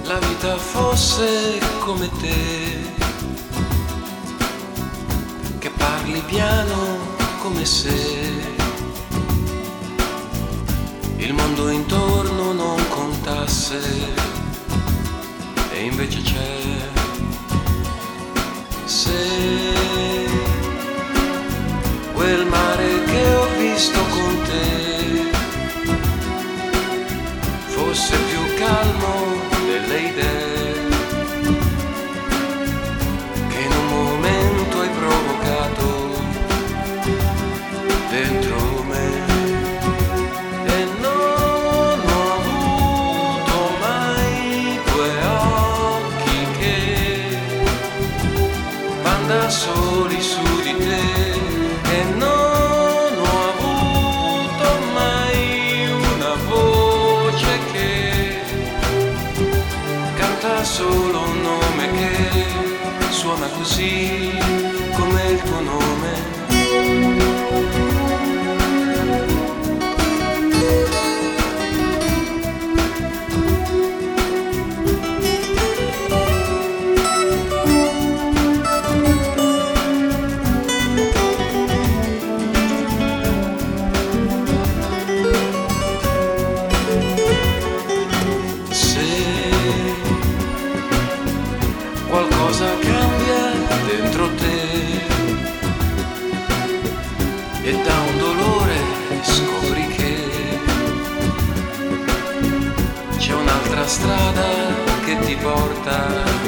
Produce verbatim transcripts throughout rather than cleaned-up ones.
la vita fosse come te, che parli piano come se il mondo intorno non contasse, e invece c'è. Se quel mare che ho visto con te fosse più calmo delle idee che in un momento hai provocato dentro me, e non ho avuto mai due occhi che van da soli su di te, e non ho avuto mai una voce che canta solo un nome che suona così come il tuo nome. Qualcosa cambia dentro te e da un dolore scopri che c'è un'altra strada che ti porta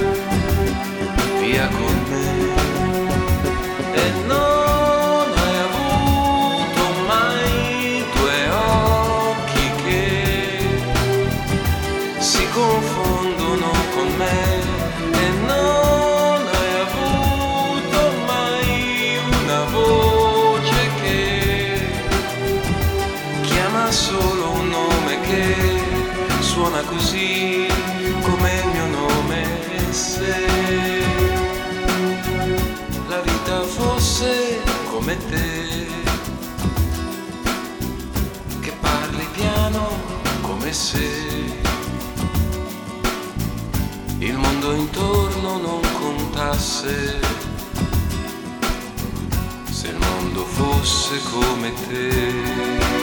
via con me, e non hai avuto mai due occhi che si confondono con me, e non hai avuto mai una voce che chiama solo un nome che suona così come il mio nome. E se la vita fosse come te, che parli piano come se il mondo intorno non contasse, se il mondo fosse come te.